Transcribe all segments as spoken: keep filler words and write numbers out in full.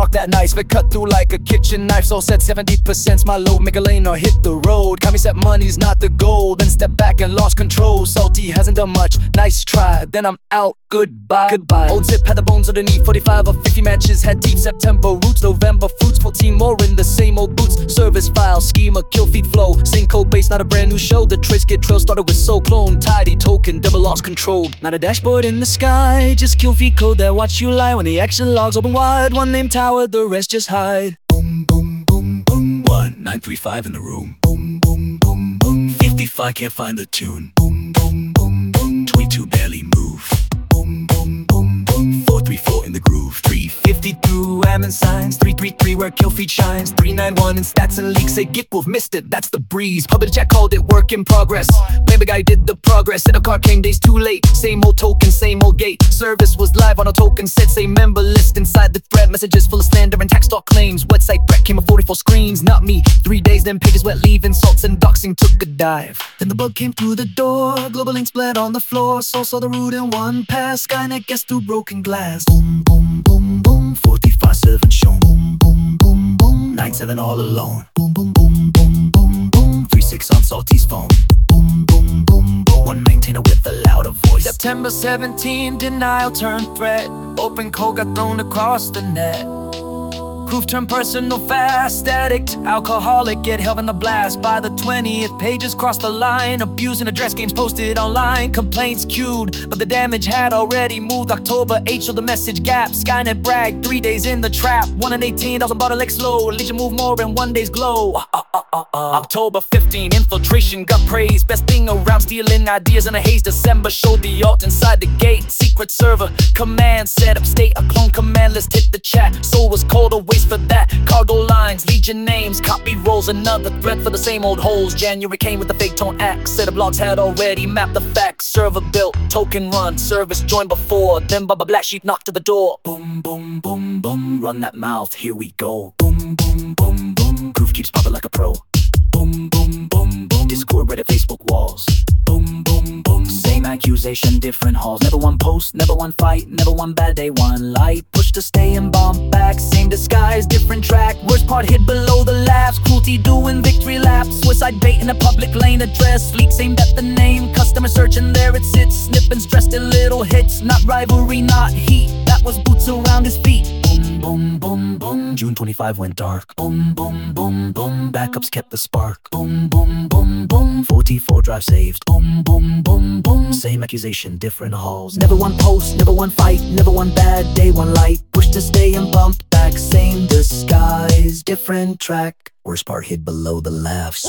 rock that nice, but cut through like a kitchen knife. So said seventy percent's my load, make a lane or hit the road. Kami said money's not the goal, then step back and lost control. Salty hasn't done much, nice try, then I'm out, goodbye. Goodbye. Old Zip had the bones underneath, forty-five or fifty matches, had deep September roots, November fruits, fourteen more in the same old boots. Service file, schema, kill feed flow, same code base, not a brand new show. The trace get trail started with soul clone, tidy token, double lost control. Not a dashboard in the sky, just kill feed code that watch you lie. When the action logs open wide, one name tower, the rest just hide. Boom, boom, boom, boom. One, nine, three, five in the room. Boom, boom, boom, boom. fifty-five, can't find the tune. Boom, boom, boom, boom. twenty-two, barely move. Boom, boom, boom, boom. four, three, four in the groove. three fifty-two, Ammon signs. three three three, where kill feed shines. three ninety-one in stats and leaks, say Git Wolf missed it, that's the breeze. Public chat called it work in progress. Maybe guy did the progress. Setup card came days too late. Same old token, same old gate. Service was live on a token set, say member list inside the thread. Messages full of slander and tax stock claims. Website Brett came with forty-four screens, not me. Three days, then pages wet, leave insults and doxing took a dive. Then the bug came through the door, global links bled on the floor. Soul saw the root in one pass, Skynet guessed through broken glass. Boom, boom, boom, boom. forty-five seven shown. Boom, boom, boom, boom. nine seven all alone. Boom, boom, boom, boom, boom, boom. three six on Salty's phone. Boom, boom, boom, boom. One maintainer with a louder voice. September seventeenth, denial turned threat. Open code got thrown across the net. Proof turned personal fast. Addict, alcoholic, get held in the blast. By the twentieth, pages crossed the line. Abusing address games posted online. Complaints queued, but the damage had already moved. October eighth showed the message gap. Skynet bragged, three days in the trap. One in eighteen thousand bottleneck slow. Legion move more in one day's glow. uh, uh, uh, uh, uh. October fifteenth, infiltration got praise. Best thing around, stealing ideas in a haze. December showed the alt inside the gate. Secret server, command set up state. A clone command list hit the chat. Soul was cold away for that. Cargo lines, legion names, copy rolls, another threat for the same old holes. January came with the fake tone axe. Set of blogs had already mapped the facts. Server built, token run, service joined before. Then Baba Black Sheep knocked to the door. Boom, boom, boom, boom. Run that mouth, here we go. Boom, boom, boom, boom. Groove keeps popping like a pro. Boom, boom, boom, boom. Discord, Reddit, Facebook walls. Boom, boom, boom. Same accusation, different halls. Never one post, never one fight, never one bad day, one light. Push to stay and bomb back. Same disguise, different track. Worst part hid below the laughs. Cruelty doing victory laps. Suicide bait in a public lane address. Fleets aimed at the name. Customer searching, there it sits. Snippings dressed in little hits. Not rivalry, not heat. That was boots around his feet. Boom, boom, boom, boom. June twenty-fifth went dark. Boom, boom, boom, boom. Backups kept the spark. Boom, boom, boom, boom. forty-four drive saved. Boom, boom, boom, boom. Same accusation, different halls. Never one post, never one fight, never one bad day, one light. Push to stay and bump back. Same disguise, different track. Worst part hid below the laughs.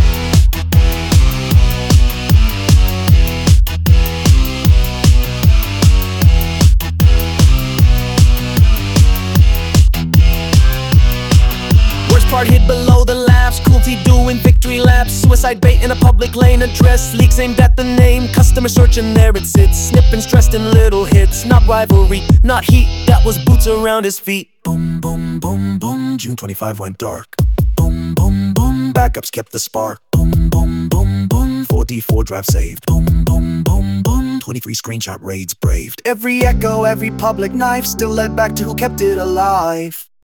Part hid below the laughs. Cruelty doing victory laps. Suicide bait in a public lane address. Leaks aimed at the name. Customer searching, there it sits. Snippings dressed in little hits. Not rivalry, not heat. That was boots around his feet. Boom, boom, boom, boom. June twenty-fifth went dark. Boom, boom, boom. Backups kept the spark. Boom, boom, boom, boom. forty-four drive saved. Boom, boom, boom, boom. twenty-three screenshot raids braved. Every echo, every public knife still led back to who kept it alive.